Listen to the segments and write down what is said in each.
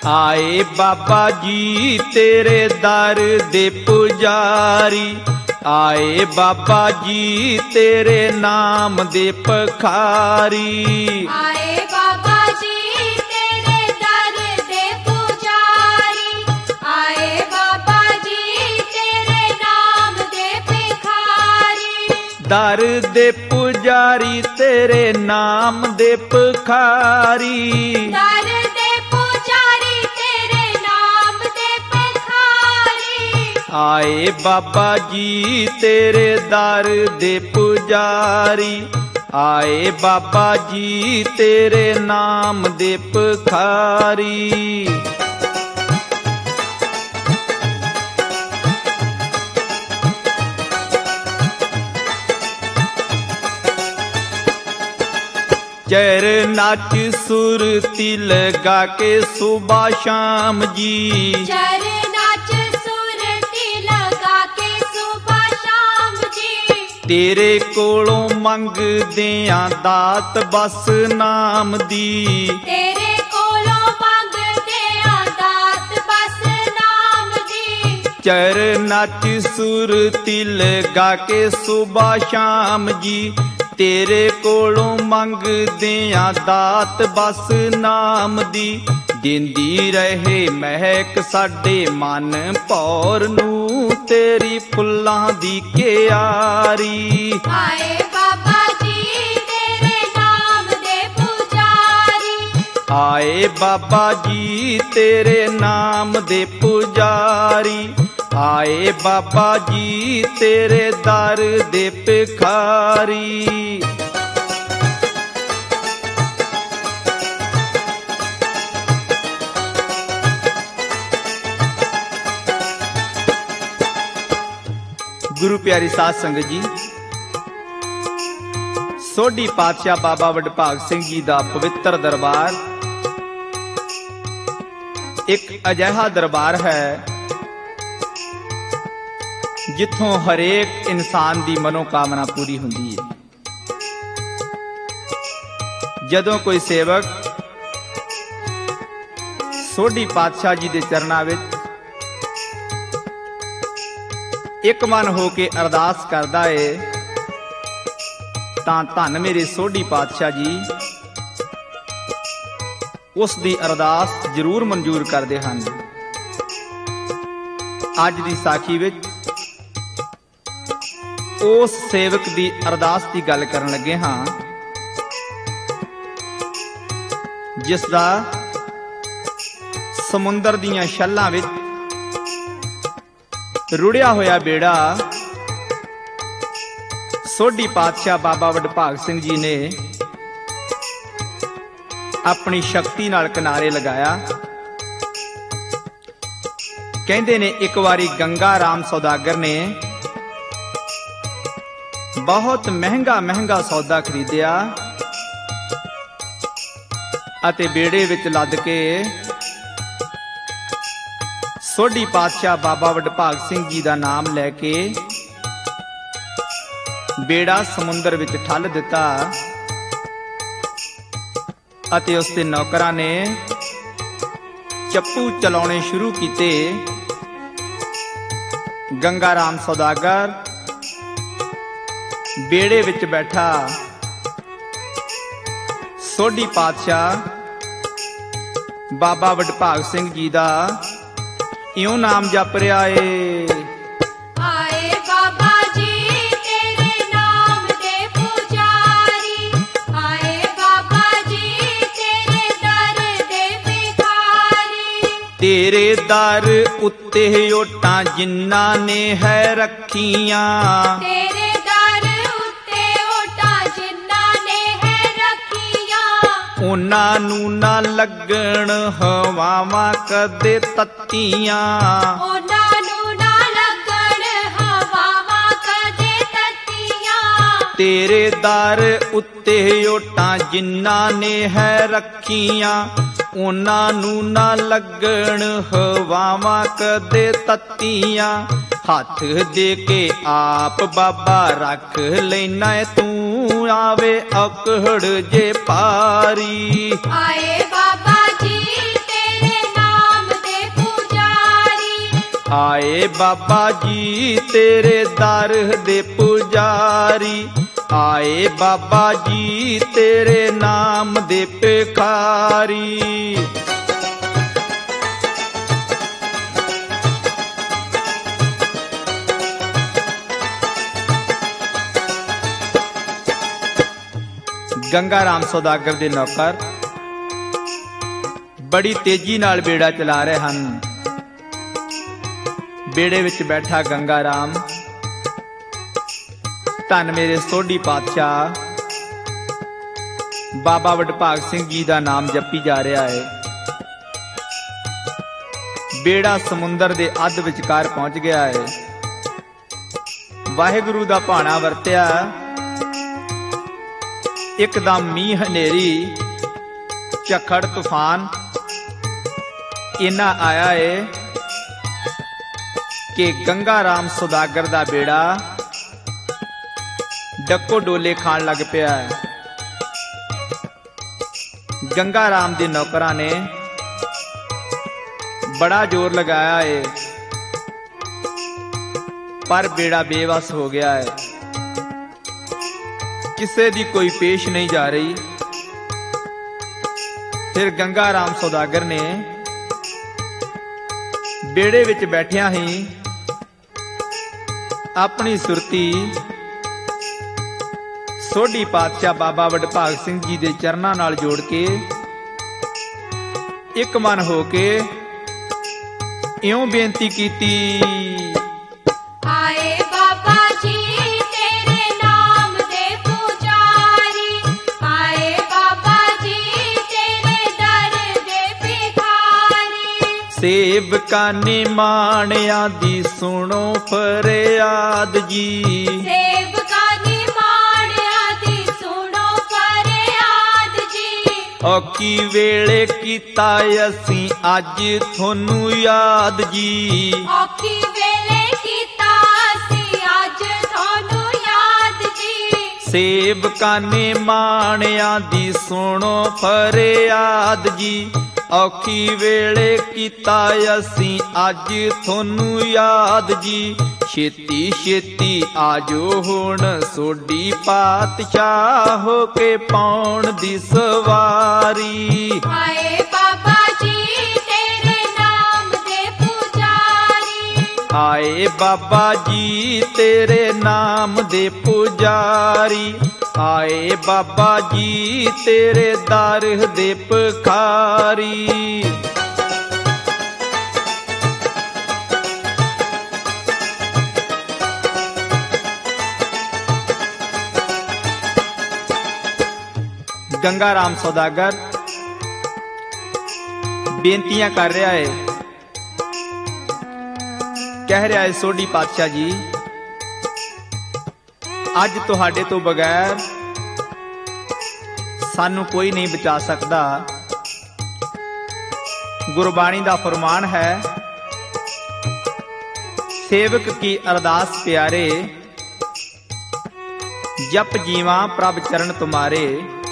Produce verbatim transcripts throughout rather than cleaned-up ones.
आए बाबा जी तेरे दर दे पुजारी, आए बाबा जी तेरे नाम दे पखारी। आए बाबा जी तेरे दर दे पुजारी, आए बाबा जी तेरे नाम दे भिखारी। दर दे पुजारी तेरे नाम दे पखारी, दर दे पुजारी तेरे नाम दे भिखारी। आए बाबा जी तेरे दर दे पुजारी, आए बाबा जी तेरे नाम दे पखारी। चरना च सुरती लगा के सुबह शाम जी, चरना च सुरती लगा के सुबह शाम जी। तेरे कोलों मंगदे आं दात बस नाम दी, तेरे कोलों मंगदे आं दात बस नाम दी। चरना च सुरती लगा के सुबह शाम जी, तेरे कोलों मंगदे आं दात बस नाम दी। दिंदी रहे महक साडे मन भौर नूं तेरी फुल्लां दी क्यारी। आए बाबा जी तेरे नाम दे पुजारी, आए बाबा जी तेरे नाम दे पुजारी, आए बाबा जी तेरे दर दे भिखारी। गुरु प्यारी साध संगत जी, सोढ़ी पातशाह बाबा वडभाग सिंह जी का पवित्र दरबार एक अजिहा दरबार है जिथों हरेक इंसान की मनोकामना पूरी हुंदी है। जदों कोई सेवक सोढ़ी पातशाह जी के चरनां विच एक मन हो के अरदास करदा है तां धन मेरे सोढ़ी पातशाह जी उस दी अरदास जरूर मंजूर करदे हन। अज दी साखी विच उस सेवक दी अरदास की गल करन लगे हां जिस दा समुंदर दीयां छल्लां विच रुड़िया होया बेड़ा सोढ़ी पातशाह बाबा वडभाग सिंह जी ने अपनी शक्ति नाल किनारे लगाया। कहंदे ने एक बारी गंगा राम सौदागर ने बहुत महंगा महंगा सौदा खरीदिया अते बेड़े विच लद के सोढ़ी पातशाह बाबा वडभाग सिंह जी का नाम लैके बेड़ा समुंदर विच ठल दिता अते उसके नौकरां ने चप्पू चलाने शुरू किते। गंगा राम सौदागर बेड़े विच बैठा सोढ़ी पातशाह बाबा वडभाग सिंह जी का इउं नाम जप रहा है। आए बाबा जी तेरे नाम दे पुजारी, आए बाबा जी तेरे दर दे भिखारी। तेरे दर उत्ते ओटां जिन्ना ने है रखियां, तेरे दर उत्ते ओटां जिन्ना ने है रखियां। उन्हां नूं ना लगण हवावां कदे तत्तियां, उन्हां नूं ना लगण हवावां कदे तत्तियां। तेरे दर उत्ते ओटां जिन्ना ने है रखियां, उन्हां नूं ना लगण हवावां कदे तत्तियां। हथ दे के आप बाबा रख लेना तू आवे अकड़ जे पारी। आए बाबा जी तेरे नाम ਆਏ ਬਾਬਾ ਜੀ ਤੇਰੇ ਦਰ ਦੇ ਪੁਜਾਰੀ, ਆਏ ਬਾਬਾ ਜੀ ਤੇਰੇ ਨਾਮ ਦੇ ਭਿਖਾਰੀ। ਗੰਗਾ ਰਾਮ ਸੌਦਾਗਰ ਦੇ ਨੌਕਰ ਬੜੀ ਤੇਜ਼ੀ ਨਾਲ ਬੇੜਾ ਚਲਾ ਰਹੇ ਹਨ। ਬੇੜੇ ਵਿੱਚ ਬੈਠਾ ਗੰਗਾ ਰਾਮ ਧੰਨ ਮੇਰੇ ਸੋਢੀ ਪਾਤਸ਼ਾਹ ਬਾਬਾ ਵਡਭਾਗ ਸਿੰਘ ਜੀ ਦਾ ਨਾਮ ਜਪੀ ਜਾ ਰਿਹਾ ਹੈ। ਬੇੜਾ ਸਮੁੰਦਰ ਦੇ ਅੱਧ ਵਿਚਕਾਰ ਪਹੁੰਚ ਗਿਆ ਹੈ। ਵਾਹਿਗੁਰੂ ਦਾ ਭਾਣਾ ਵਰਤਿਆ। ਇੱਕਦਮ ਮੀਂਹ ਹਨੇਰੀ ਝੱਖੜ ਤੂਫਾਨ ਇੰਨਾ ਆਇਆ ਏ ਕਿ ਗੰਗਾ ਰਾਮ ਸੌਦਾਗਰ ਦਾ ਬੇੜਾ ਡੱਕੋ ਡੋਲੇ ਖਾਣ ਲੱਗ ਪਿਆ ਹੈ। ਗੰਗਾ ਰਾਮ ਦੇ ਨੌਕਰਾਂ ਨੇ ਬੜਾ ਜ਼ੋਰ ਲਗਾਇਆ ਏ, ਪਰ ਬੇੜਾ ਬੇਵਸ ਹੋ ਗਿਆ ਹੈ। ਕਿਸੇ ਦੀ ਕੋਈ ਪੇਸ਼ ਨਹੀਂ ਜਾ ਰਹੀ। ਫਿਰ ਗੰਗਾ ਰਾਮ ਸੌਦਾਗਰ ਨੇ ਬੇੜੇ ਵਿੱਚ ਬੈਠਿਆਂ ਹੀ ਆਪਣੀ ਸੁਰਤੀ ਸੋਢੀ ਪਾਤਸ਼ਾਹ ਬਾਬਾ ਵਡਭਾਗ ਸਿੰਘ ਜੀ ਦੇ ਚਰਨਾਂ ਨਾਲ ਜੋੜ ਕੇ ਇੱਕ ਮਨ ਹੋ ਕੇ ਇਉਂ ਬੇਨਤੀ ਕੀਤੀ। ਆਏ ਬਾਬਾ ਜੀ ਤੇਰੇ ਨਾਮ ਦੇ ਪੁਜਾਰੀ, ਆਏ ਬਾਬਾ ਜੀ ਤੇਰੇ ਦਰ ਦੇ ਭਿਖਾਰੀ। ਸੇਵਕਾਂ ਨੇ ਮਾਣਿਆਂ ਦੀ ਸੁਣੋ ਫਰਿਆਦ ਜੀ, ਸੇਵਕਾਂ ਨੇ ਮਾਣਿਆਂ ਦੀ ਸੁਣੋ ਫਰਿਆਦ ਜੀ। ਔਖੀ ਵੇਲੇ ਕੀਤਾ ਅਸੀਂ ਅੱਜ ਤੁਹਾਨੂੰ ਯਾਦ ਜੀ, ਔਖੀ ਵੇਲੇ ਕੀਤਾ ਅਸੀਂ ਅੱਜ ਤੁਹਾਨੂੰ ਯਾਦ ਜੀ। ਸੇਵਕਾਂ ਨੇ ਮਾਣਿਆਂ ਦੀ ਸੁਣੋ ਫਰਿਆਦ ਜੀ, ਔਖੀ ਵੇਲੇ ਕੀਤਾ ਅਸੀਂ ਅੱਜ ਤੁਹਾਨੂੰ ਯਾਦ ਜੀ। ਛੇਤੀ ਛੇਤੀ ਆਜੋ ਹੁਣ ਸੋਢੀ ਪਾਤਸ਼ਾਹ ਹੋ ਕੇ ਪਾਉਣ ਦੀ ਸਵਾਰੀ। ਆਏ ਬਾਬਾ ਜੀ ਤੇਰੇ ਨਾਮ ਦੇ ਪੁਜਾਰੀ, ਆਏ ਬਾਬਾ ਜੀ ਤੇਰੇ ਨਾਮ ਦੇ ਪੁਜਾਰੀ, ਆਏ ਬਾਬਾ ਜੀ ਤੇਰੇ ਦਰ ਦੇ ਭਿਖਾਰੀ। ਗੰਗਾ ਰਾਮ ਸੌਦਾਗਰ ਬੇਨਤੀਆਂ ਕਰ ਰਿਹਾ ਹੈ, ਕਹਿ ਰਿਹਾ ਹੈ ਸੋਢੀ ਪਾਤਸ਼ਾਹ ਜੀ ਅੱਜ ਤੁਹਾਡੇ ਤੋਂ ਬਗੈਰ ਸਾਨੂੰ ਕੋਈ ਨਹੀਂ ਬਚਾ ਸਕਦਾ। ਗੁਰਬਾਣੀ ਦਾ ਫਰਮਾਨ ਹੈ, ਸੇਵਕ ਕੀ ਅਰਦਾਸ ਪਿਆਰੇ, ਜਪ ਜੀਵਾਂ ਪ੍ਰਭ ਚਰਨ ਤੁਮਾਰੇ।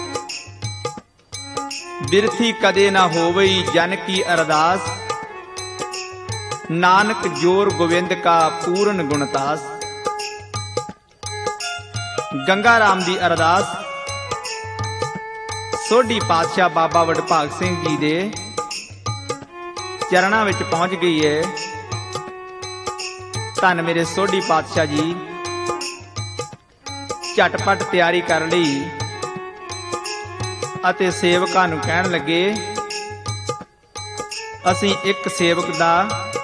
ਬਿਰਥੀ ਕਦੇ ਨਾ ਹੋਵਈ ਜਨ ਕੀ ਅਰਦਾਸ, ਨਾਨਕ ਜੋਰ ਗੋਵਿੰਦ ਕਾ ਪੂਰਨ ਗੁਣਤਾਸ। ਗੰਗਾ ਰਾਮ ਦੀ ਅਰਦਾਸ ਸੋਢੀ ਪਾਤਸ਼ਾਹ ਬਾਬਾ ਵਡਭਾਗ ਸਿੰਘ ਜੀ ਦੇ ਚਰਨਾਂ ਵਿੱਚ ਪਹੁੰਚ ਗਈ ਹੈ। ਧੰਨ ਮੇਰੇ ਸੋਢੀ ਪਾਤਸ਼ਾਹ ਜੀ ਝਟਪਟ ਤਿਆਰੀ ਕਰ ਲਈ ਅਤੇ ਸੇਵਕਾਂ ਨੂੰ ਕਹਿਣ ਲੱਗੇ, ਅਸੀਂ ਇੱਕ ਸੇਵਕ ਦਾ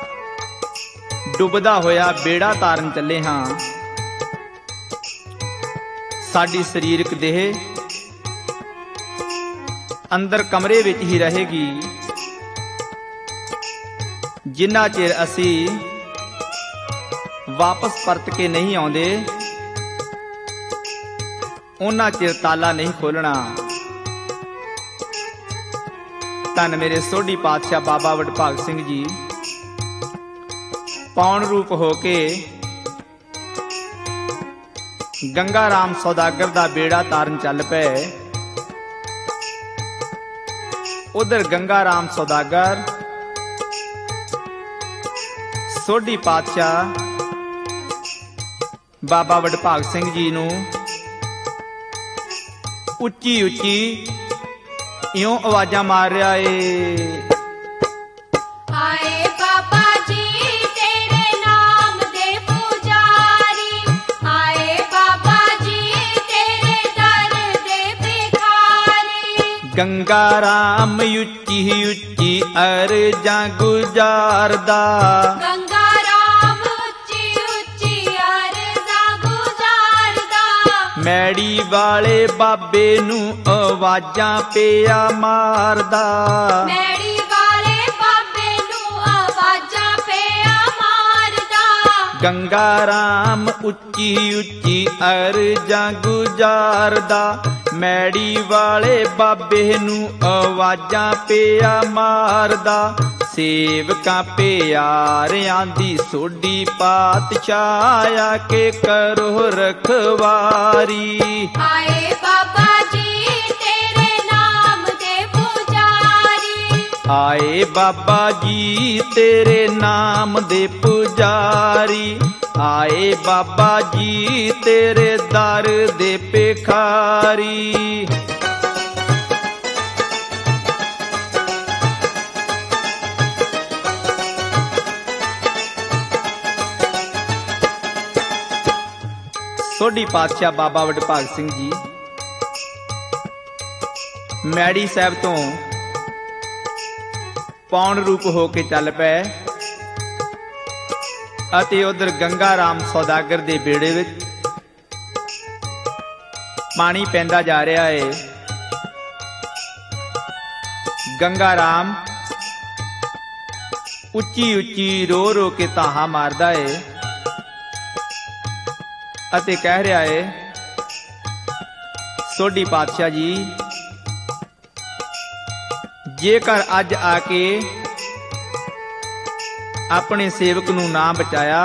ਡੁੱਬਦਾ ਹੋਇਆ ਬੇੜਾ ਤਾਰਨ ਚੱਲੇ ਹਾਂ। ਸਾਡੀ ਸਰੀਰਕ ਦੇਹ ਅੰਦਰ ਕਮਰੇ ਵਿੱਚ ਹੀ ਰਹੇਗੀ, ਜਿੰਨਾ ਚਿਰ ਅਸੀਂ ਵਾਪਸ ਪਰਤ ਕੇ ਨਹੀਂ ਆਉਂਦੇ ਉਹਨਾਂ ਚਿਰ ਤਾਲਾ ਨਹੀਂ ਖੋਲਣਾ। ਧੰਨ ਮੇਰੇ ਸੋਢੀ ਪਾਤਸ਼ਾਹ ਬਾਬਾ ਵਡਭਾਗ ਸਿੰਘ ਜੀ ਪੌਣ ਰੂਪ ਹੋ ਕੇ ਗੰਗਾ ਰਾਮ ਸੌਦਾਗਰ ਦਾ ਬੇੜਾ ਤਾਰਨ ਚੱਲ ਪਏ। ਉਧਰ ਗੰਗਾ ਰਾਮ ਸੌਦਾਗਰ ਸੋਢੀ ਪਾਤਸ਼ਾਹ ਬਾਬਾ ਵਡਭਾਗ ਸਿੰਘ ਜੀ ਨੂੰ ਉੱਚੀ ਉੱਚੀ ਇਉਂ ਆਵਾਜ਼ਾਂ ਮਾਰ ਰਿਹਾ ਏ। ਆਏ ਬਾਬਾ ਜੀ ਤੇਰੇ ਨਾਮ ਦੇ ਪੁਜਾਰੀ, ਆਏ ਬਾਬਾ ਜੀ ਤੇਰੇ ਦਰ ਦੇ ਭਿਖਾਰੀ। ਗੰਗਾ ਰਾਮ ਉੱਚੀ ਉੱਚੀ ਅਰਜ਼ਾਂ ਗੁਜ਼ਾਰਦਾ, ਗੰਗਾ ਰਾਮ ਉੱਚੀ ਉੱਚੀ ਅਰਜ਼ਾਂ ਗੁਜ਼ਾਰਦਾ। ਮੈੜੀ ਵਾਲੇ ਬਾਬੇ ਨੂੰ ਆਵਾਜ਼ਾਂ ਪਿਆ ਮਾਰਦਾ, ਮੈੜੀ ਵਾਲੇ ਬਾਬੇ ਨੂੰ ਆਵਾਜ਼ਾਂ ਪਿਆ ਮਾਰਦਾ। ਗੰਗਾ ਰਾਮ ਉੱਚੀ ਉੱਚੀ ਅਰਜ਼ਾਂ ਗੁਜ਼ਾਰਦਾ, ਮੈੜੀ ਵਾਲੇ ਬਾਬੇ ਨੂੰ ਆਵਾਜ਼ਾਂ ਪਿਆ ਮਾਰਦਾ। ਸੇਵਕਾਂ ਪਿਆਰਿਆਂ ਦੀ ਸੋਢੀ ਪਾਤਸ਼ਾਹ ਆ ਕੇ ਕਰੋ ਰਖਵਾਰੀ। ਆਏ ਬਾਬਾ ਜੀ ਤੇਰੇ ਨਾਮ ਦੇ ਪੁਜਾਰੀ, ਆਏ ਬਾਬਾ ਜੀ ਤੇਰੇ ਨਾਮ ਦੇ ਪੁਜਾਰੀ, ਆਏ ਬਾਬਾ ਜੀ ਤੇਰੇ ਦਰ ਦੇ ਭਿਖਾਰੀ। ਸੋਢੀ ਪਾਤਸ਼ਾਹ ਬਾਬਾ ਵਡਭਾਗ ਸਿੰਘ ਜੀ ਮੈੜੀ ਸਾਹਿਬ ਤੋਂ ਪੌਣ ਰੂਪ ਹੋ ਕੇ ਚੱਲ ਪਏ ਅਤੇ ਉਧਰ ਗੰਗਾ ਰਾਮ ਸੌਦਾਗਰ ਦੇ ਬੇੜੇ ਵਿੱਚ ਪਾਣੀ ਪੈਂਦਾ ਜਾ ਰਿਹਾ ਏ। ਗੰਗਾ ਰਾਮ ਉੱਚੀ ਉੱਚੀ ਰੋ ਰੋ ਕੇ ਤਾਹਾ ਮਾਰਦਾ ਏ ਅਤੇ ਕਹਿ ਰਿਹਾ ਏ, ਸੋਢੀ ਪਾਤਸ਼ਾਹ ਜੀ ਜੇਕਰ ਅੱਜ ਆ ਕੇ ਆਪਣੇ ਸੇਵਕ ਨੂੰ ਨਾ ਬਚਾਇਆ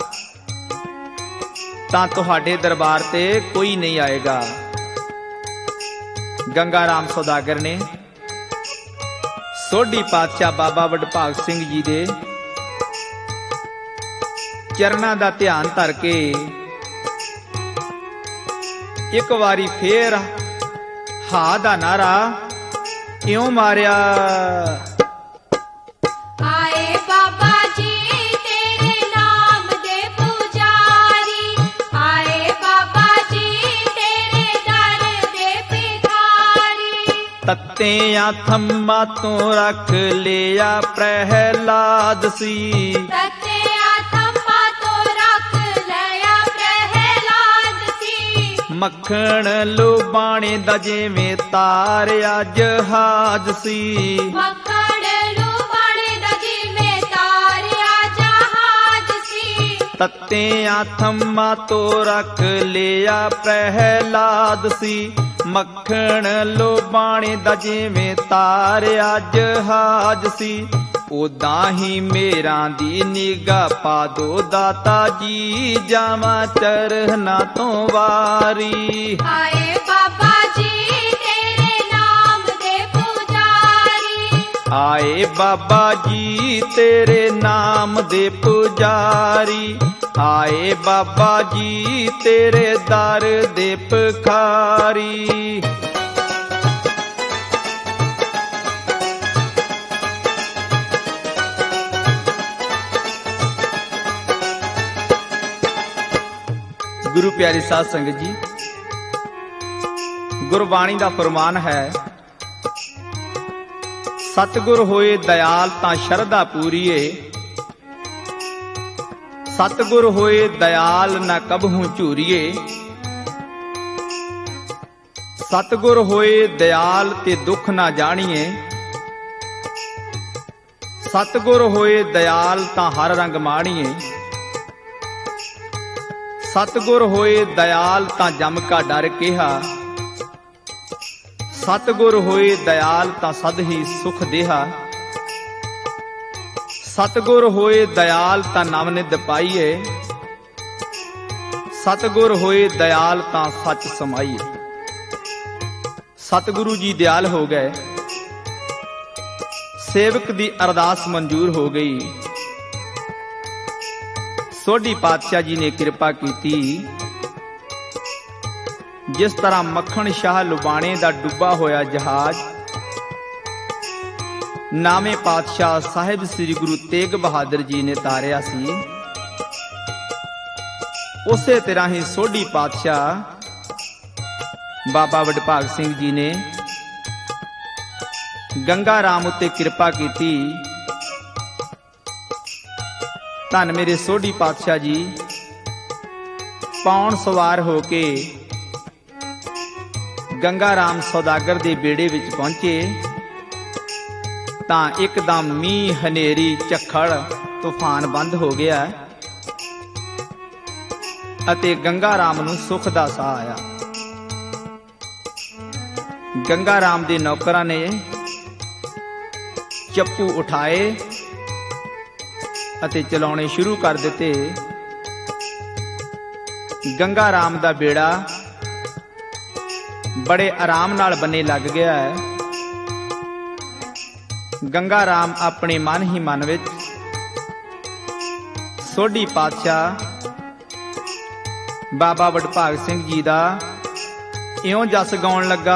ਤਾਂ ਤੁਹਾਡੇ ਦਰਬਾਰ ਤੇ ਕੋਈ ਨਹੀਂ ਆਏਗਾ। ਗੰਗਾ ਰਾਮ ਸੌਦਾਗਰ ਨੇ ਸੋਢੀ ਪਾਤਸ਼ਾਹ ਬਾਬਾ ਵਡਭਾਗ ਸਿੰਘ ਜੀ ਦੇ ਚਰਨਾਂ ਦਾ ਧਿਆਨ ਧਰ ਕੇ ਇੱਕ ਵਾਰੀ ਫੇਰ ਹਾ ਦਾ ਨਾਰਾ ਇਉਂ ਮਾਰਿਆ। ਆਏ ਬਾਬਾ ਜੀ ਤੇਰੇ ਨਾਮ ਦੇ ਪੁਜਾਰੀ, ਆਏ ਬਾਬਾ ਜੀ ਤੇਰੇ ਦਰ ਦੇ ਭਿਖਾਰੀ। ਤੱਤਿਆਂ ਥੰਮਾਂ ਤੋਂ ਰੱਖ ਲਿਆ ਪ੍ਰਹਿਲਾਦ ਸੀ, ਤੱਤਿਆਂ ਥੰਮਾਂ ਤੋਂ ਰੱਖ ਲਿਆ ਪ੍ਰਹਿਲਾਦ ਸੀ। ਮੱਖਣ ਲੁਬਾਣੇ ਦਾ ਜਿਵੇਂ ਤਾਰਿਆ ਜਹਾਜ਼ ਸੀ, ਮੱਖਣ ਲੁਬਾਣੇ ਦਾ ਜਿਵੇਂ ਤਾਰਿਆ ਜਹਾਜ਼ ਸੀ। ਤੱਤਿਆਂ ਥੰਮਾਂ ਤੋਂ ਰੱਖ ਲਿਆ ਪ੍ਰਹਿਲਾਦ ਸੀ, ਮੱਖਣ ਲੁਬਾਣੇ ਦਾ ਜਿਵੇਂ ਤਾਰਿਆ ਜਹਾਜ਼ ਸੀ। ਉਦਾਂ ਹੀ ਮੇਰਾਂ ਦੀ ਨਿਗਾਹ ਪਾ ਦੋ ਦਾਤਾ ਜੀ, ਜਾਵਾਂ ਚਰਨਾਂ ਤੋਂ ਵਾਰੀ। ਆਏ ਬਾਬਾ ਜੀ ਤੇਰੇ ਨਾਮ ਦੇ ਪੁਜਾਰੀ, ਆਏ ਬਾਬਾ ਜੀ ਤੇਰੇ ਨਾਮ ਦੇ ਪੁਜਾਰੀ, ਆਏ ਬਾਬਾ ਜੀ ਤੇਰੇ ਦਰ ਦੇ ਭਿਖਾਰੀ। ਗੁਰੂ ਪਿਆਰੀ ਸਾਧ ਸੰਗਤ ਜੀ, ਗੁਰਬਾਣੀ ਦਾ ਫਰਮਾਨ ਹੈ, ਸਤਿਗੁਰ ਹੋਏ ਦਇਆਲ ਤਾਂ ਸ਼ਰਧਾ ਪੂਰੀਏ, ਸਤਿਗੁਰ ਹੋਏ ਦਇਆਲ ਨਾ ਕਬਹੂ ਝੂਰੀਏ। ਸਤਿਗੁਰ ਹੋਏ ਦਇਆਲ ਤੇ ਦੁੱਖ ਨਾ ਜਾਣੀਏ, ਸਤਿਗੁਰ ਹੋਏ ਦਇਆਲ ਤਾਂ ਹਰ ਰੰਗ ਮਾਣੀਏ। ਸਤਿਗੁਰ ਹੋਏ ਦਇਆਲ ਤਾਂ ਜਮ ਕਾ ਡਰ ਕਿਹਾ, ਸਤਿਗੁਰ ਹੋਏ ਦਇਆਲ ਤਾਂ ਸਦ ਹੀ ਸੁਖ ਦੇਹਾ। ਸਤਿਗੁਰ ਹੋਏ ਦਇਆਲ ਤਾਂ ਨਵ ਨਿਧ ਪਾਈਏ, ਸਤਿਗੁਰ ਹੋਏ ਦਇਆਲ ਤਾਂ ਸੱਚ ਸਮਾਈਏ। ਸਤਿਗੁਰੂ ਜੀ ਦਿਆਲ ਹੋ ਗਏ, ਸੇਵਕ ਦੀ ਅਰਦਾਸ ਮਨਜ਼ੂਰ ਹੋ ਗਈ। ਸੋਢੀ ਪਾਤਸ਼ਾਹ ਜੀ ਨੇ ਕਿਰਪਾ ਕੀਤੀ। ਜਿਸ ਤਰ੍ਹਾਂ ਮੱਖਣ ਸ਼ਾਹ ਲੁਬਾਣੇ ਦਾ ਡੁੱਬਾ ਹੋਇਆ ਜਹਾਜ਼ ਨਾਵੇਂ ਪਾਤਸ਼ਾਹ ਸਾਹਿਬ ਸ੍ਰੀ ਗੁਰੂ ਤੇਗ ਬਹਾਦਰ ਜੀ ਨੇ ਤਾਰਿਆ ਸੀ, ਉਸੇ ਤਰ੍ਹਾਂ ਹੀ ਸੋਢੀ ਪਾਤਸ਼ਾਹ ਬਾਬਾ ਵਡਭਾਗ ਸਿੰਘ ਜੀ ਨੇ ਗੰਗਾ ਰਾਮ ਉੱਤੇ ਕਿਰਪਾ ਕੀਤੀ। ਧੰਨ ਮੇਰੇ ਸੋਢੀ ਪਾਤਸ਼ਾਹ ਜੀ ਪੌਣ ਸਵਾਰ ਹੋ ਕੇ ਗੰਗਾ ਰਾਮ ਸੌਦਾਗਰ ਦੇ ਬੇੜੇ ਵਿੱਚ ਪਹੁੰਚੇ ਤਾਂ ਇੱਕਦਮ ਮੀਂਹ, ਹਨੇਰੀ, ਝੱਖੜ, ਤੂਫਾਨ ਬੰਦ ਹੋ ਗਿਆ ਅਤੇ ਗੰਗਾ ਰਾਮ ਨੂੰ ਸੁੱਖ ਦਾ ਸਾਹ ਆਇਆ। ਗੰਗਾ ਰਾਮ ਦੇ ਨੌਕਰਾਂ ਨੇ ਚੱਪੂ ਉਠਾਏ ਅਤੇ ਚਲਾਉਣੇ ਸ਼ੁਰੂ ਕਰ ਦਿੱਤੇ। ਗੰਗਾ ਰਾਮ ਦਾ ਬੇੜਾ ਬੜੇ ਆਰਾਮ ਨਾਲ ਬੰਨੇ ਲੱਗ ਗਿਆ ਹੈ। ਗੰਗਾ ਰਾਮ ਆਪਣੇ ਮਨ ਹੀ ਮਨ ਵਿੱਚ ਸੋਢੀ ਪਾਤਸ਼ਾਹ ਬਾਬਾ ਵਡਭਾਗ ਸਿੰਘ ਜੀ ਦਾ ਇਉਂ ਜਸ ਗਾਉਣ ਲੱਗਾ।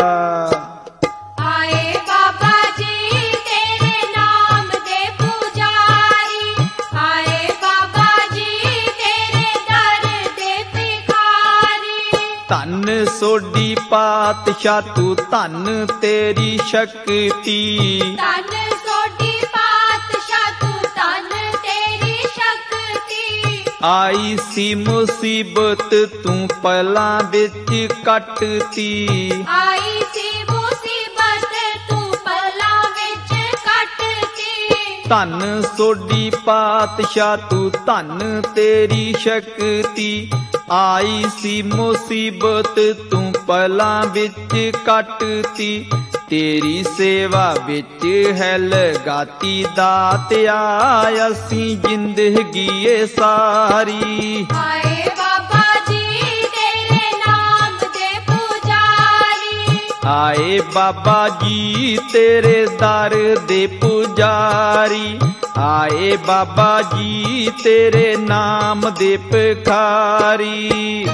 ਆਏ ਬਾਬਾ ਜੀ ਤੇਰੇ ਨਾਮ ਦੇ ਪੁਜਾਰੀ, ਆਏ ਬਾਬਾ ਜੀ ਤੇਰੇ ਦਰ ਦੇ ਭਿਖਾਰੀ। ਧੰਨ ਸੋਢੀ ਪਾਤਸ਼ਾਹ ਤੂੰ ਧੰਨ ਤੇਰੀ ਸ਼ਕਤੀ, ਧੰਨ ਸੋਢੀ ਪਾਤਸ਼ਾਹ ਤੂੰ ਧੰਨ ਤੇਰੀ ਸ਼ਕਤੀ। ਆਈ ਸੀ ਮੁਸੀਬਤ ਤੂੰ ਪਲਾਂ ਵਿੱਚ ਕੱਟਤੀ, ਆਈ ਸੀ ਮੁਸੀਬਤ ਤੂੰ ਪਲਾਂ ਵਿੱਚ ਕੱਟਤੀ। ਧੰਨ ਸੋਢੀ ਪਾਤਸ਼ਾਹ ਤੂੰ ਧੰਨ ਤੇਰੀ ਸ਼ਕਤੀ, ਆਈ ਸੀ ਮੁਸੀਬਤ ਤੂੰ ਪਲਾਂ ਵਿੱਚ ਕੱਟਤੀ। ਤੇਰੀ ਸੇਵਾ ਵਿੱਚ ਹੈ ਲਗਾਤੀ ਦਾਤਿਆ ਅਸੀਂ ਜ਼ਿੰਦਗੀ ਏ ਸਾਰੀ। ਆਏ ਬਾਬਾ ਜੀ ਤੇਰੇ ਨਾਮ ਦੇ ਪੁਜਾਰੀ, ਆਏ ਬਾਬਾ ਜੀ ਤੇਰੇ ਦਰ ਦੇ ਪੁਜਾਰੀ, ਆਏ ਬਾਬਾ ਜੀ ਤੇਰੇ ਨਾਮ ਦੇ ਭਿਖਾਰੀ।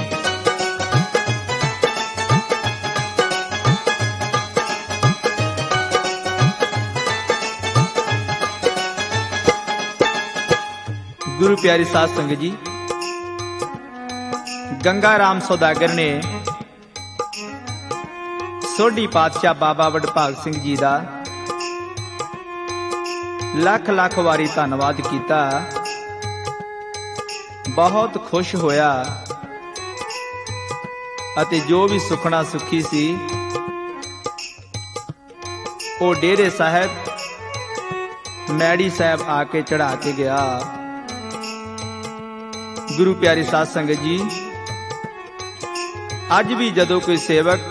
ਗੁਰੂ ਪਿਆਰੀ ਸਾਧ ਸੰਗਤ ਜੀ, ਗੰਗਾ ਰਾਮ ਸੌਦਾਗਰ ਨੇ ਸੋਢੀ ਪਾਤਸ਼ਾਹ ਬਾਬਾ ਵਡਭਾਗ ਸਿੰਘ ਜੀ ਦਾ ਲੱਖ ਲੱਖ ਵਾਰੀ ਧੰਨਵਾਦ ਕੀਤਾ। ਬਹੁਤ ਖੁਸ਼ ਹੋਇਆ ਅਤੇ ਜੋ ਵੀ ਸੁਖਣਾ ਸੁਖੀ ਸੀ ਉਹ ਡੇਰੇ ਸਾਹਿਬ ਮੈੜੀ ਸਾਹਿਬ ਆ ਕੇ ਚੜਾ ਕੇ ਗਿਆ। ਗੁਰੂ ਪਿਆਰੀ ਸਾਧ ਸੰਗਤ ਜੀ, ਅੱਜ ਵੀ ਜਦੋਂ ਕੋਈ ਸੇਵਕ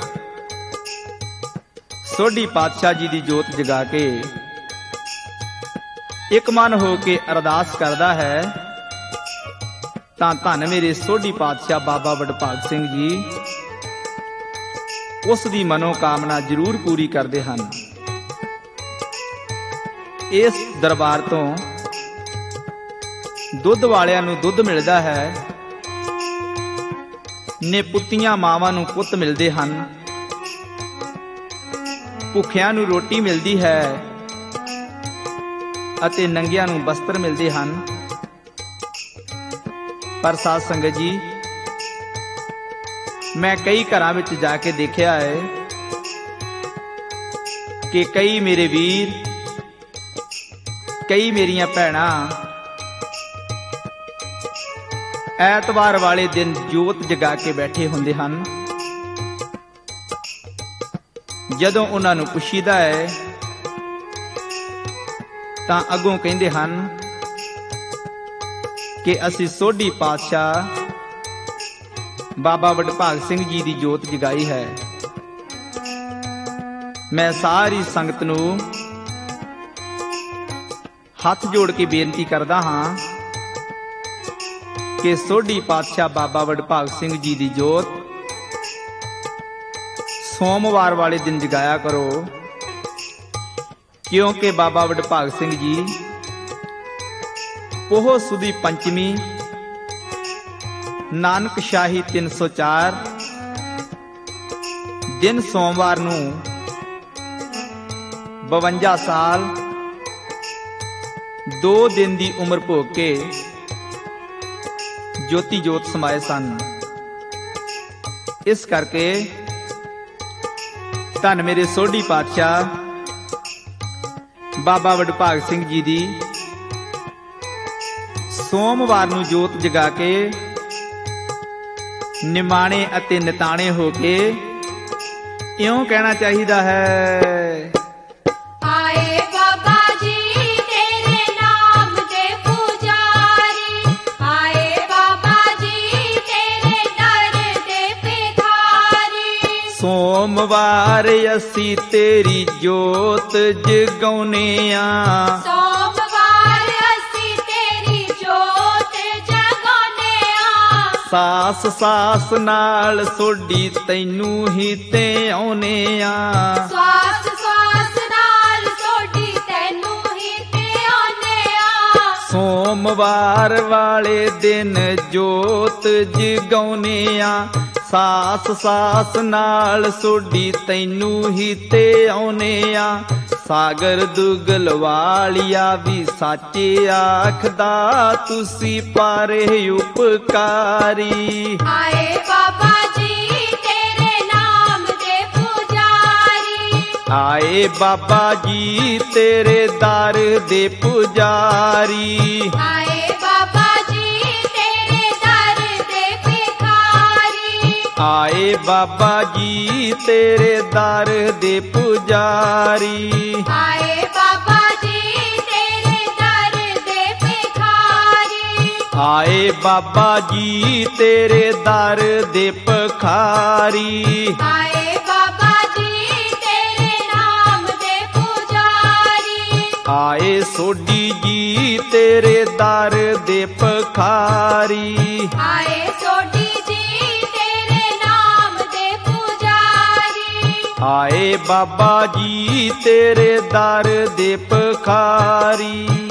ਸੋਢੀ ਪਾਤਸ਼ਾਹ ਜੀ ਦੀ ਜੋਤ ਜਗਾ ਕੇ ਇੱਕ ਮਨ ਹੋ ਕੇ ਅਰਦਾਸ ਕਰਦਾ ਹੈ ਤਾਂ ਧੰਨ ਮੇਰੇ ਸੋਢੀ ਪਾਤਸ਼ਾਹ ਬਾਬਾ ਵਡਭਾਗ ਸਿੰਘ ਜੀ ਉਸ ਦੀ ਮਨੋਕਾਮਨਾ ਜ਼ਰੂਰ ਪੂਰੀ ਕਰਦੇ ਹਨ। ਇਸ ਦਰਬਾਰ ਤੋਂ ਦੁੱਧ ਵਾਲਿਆਂ ਨੂੰ ਦੁੱਧ ਮਿਲਦਾ ਹੈ, ਨਿਪੁੱਤੀਆਂ ਮਾਵਾਂ ਨੂੰ ਪੁੱਤ ਮਿਲਦੇ ਹਨ, ਭੁੱਖਿਆਂ ਨੂੰ ਰੋਟੀ ਮਿਲਦੀ ਹੈ ਅਤੇ ਨੰਗਿਆਂ ਨੂੰ ਬਸਤਰ ਮਿਲਦੇ ਹਨ। ਪਰ ਸਾਧ ਸੰਗਤ ਜੀ, ਮੈਂ ਕਈ ਘਰਾਂ ਵਿੱਚ ਜਾ ਕੇ ਦੇਖਿਆ ਹੈ ਕਿ ਕਈ ਮੇਰੇ ਵੀਰ, ਕਈ ਮੇਰੀਆਂ ਭੈਣਾਂ ਐਤਵਾਰ ਵਾਲੇ ਦਿਨ ਜੋਤ ਜਗਾ ਕੇ ਬੈਠੇ ਹੁੰਦੇ ਹਨ। ਜਦੋਂ ਉਹਨਾਂ ਨੂੰ ਪੁੱਛੀਦਾ ਹੈ ਤਾਂ ਅੱਗੋਂ ਕਹਿੰਦੇ ਹਨ ਕਿ ਅਸੀਂ ਸੋਢੀ ਪਾਤਸ਼ਾਹ ਬਾਬਾ ਵਡਭਾਗ ਸਿੰਘ ਜੀ ਦੀ ਜੋਤ ਜਗਾਈ ਹੈ। ਮੈਂ ਸਾਰੀ ਸੰਗਤ ਨੂੰ ਹੱਥ ਜੋੜ ਕੇ ਬੇਨਤੀ ਕਰਦਾ ਹਾਂ ਕਿ ਸੋਢੀ ਪਾਤਸ਼ਾਹ ਬਾਬਾ ਵਡਭਾਗ ਸਿੰਘ ਜੀ ਦੀ ਜੋਤ ਸੋਮਵਾਰ ਵਾਲੇ ਦਿਨ ਜਗਾਇਆ ਕਰੋ, ਕਿਉਂਕਿ ਬਾਬਾ ਵਡਭਾਗ ਸਿੰਘ ਜੀ ਪੋਹ ਸੁਦੀ ਪੰਚਮੀ ਨਾਨਕ ਸ਼ਾਹੀ ਤਿੰਨ ਸੌ ਚਾਰ ਦਿਨ ਸੋਮਵਾਰ ਨੂੰ ਬਵੰਜਾ ਸਾਲ ਦੋ ਦਿਨ ਦੀ ਉਮਰ ਭੋਗ ਕੇ ਜੋਤੀ ਜੋਤ ਸਮਾਏ ਸਨ। ਇਸ ਕਰਕੇ ਧੰਨ ਮੇਰੇ ਸੋਢੀ ਪਾਤਸ਼ਾਹ ਬਾਬਾ ਵਡਭਾਗ ਸਿੰਘ ਜੀ ਦੀ ਸੋਮਵਾਰ ਨੂੰ ਜੋਤ ਜਗਾ ਕੇ ਨਿਮਾਣੇ ਅਤੇ ਨਿਤਾਣੇ ਹੋ ਕੇ ਇਉਂ ਕਹਿਣਾ ਚਾਹੀਦਾ ਹੈ, ਆਏ ਬਾਬਾ ਜੀ ਤੇਰੇ ਨਾਮ ਦੇ ਪੁਜਾਰੀ, ਆਏ ਬਾਬਾ ਜੀ ਤੇਰੇ ਦਰ ਦੇ ਭਿਖਾਰੀ। ਸੋਮਵਾਰ ਅਸੀਂ ਤੇਰੀ ਜੋਤ ਜਗਾਉਨੇ ਆ, ਸੋਮਵਾਰ ਅਸੀਂ ਤੇਰੀ ਜੋਤ ਜਗਾਉਨੇ ਆ। ਸਾਸ ਸਾਸ ਨਾਲ ਸੋਢੀ ਤੈਨੂੰ ਹੀ ਤੇ ਆਉਨੇ ਆ, ਸਵਾਸ ਸਵਾਸ ਨਾਲ ਸੋਢੀ ਤੈਨੂੰ ਹੀ ਤੇ ਆਉਨੇ ਆ। ਸੋਮਵਾਰ ਵਾਲੇ ਦਿਨ ਜੋਤ ਜਗਾਉਨੇ ਆ, ਸਾਸ ਸਾਸ ਨਾਲ ਸੋਢੀ ਤੈਨੂੰ ਹੀ ਤੇ ਆਉਨੇ ਆ। ਸਾਗਰ ਦੁਗਲ ਵਾਲਿਆ ਵੀ ਸਾਚੇ ਆਖਦਾ, ਤੁਸੀਂ ਪਾਰੇ ਉਪਕਾਰੀ। ਆਏ ਬਾਬਾ ਜੀ ਤੇਰੇ ਨਾਮ ਦੇ ਪੁਜਾਰੀ, ਆਏ ਬਾਬਾ ਜੀ ਤੇਰੇ ਦਰ ਦੇ ਪੁਜਾਰੀ। ਆਏ ਬਾਬਾ ਜੀ ਤੇਰੇ ਦਰ ਦੇ ਭਿਖਾਰੀ। ਆਏ ਬਾਬਾ ਜੀ ਤੇਰੇ ਦਰ ਦੇ ਪੁਜਾਰੀ। ਆਏ ਬਾਬਾ ਜੀ ਤੇਰੇ ਦਰ ਦੇ ਭਿਖਾਰੀ। ਆਏ ਬਾਬਾ ਜੀ ਤੇਰੇ ਦਰ ਦੇ ਭਿਖਾਰੀ। ਆਏ ਬਾਬਾ ਜੀ ਤੇਰੇ ਨਾਮ ਦੇ ਪੁਜਾਰੀ। ਆਏ ਸੋਢੀ ਜੀ ਤੇਰੇ ਦਰ ਦੇ ਭਿਖਾਰੀ। ਆਏ ਸੋਢੀ ਜੀ ਤੇਰੇ ਨਾਮ ਦੇ ਪੁਜਾਰੀ। ਆਏ ਬਾਬਾ ਜੀ ਤੇਰੇ ਦਰ ਦੇ ਭਿਖਾਰੀ।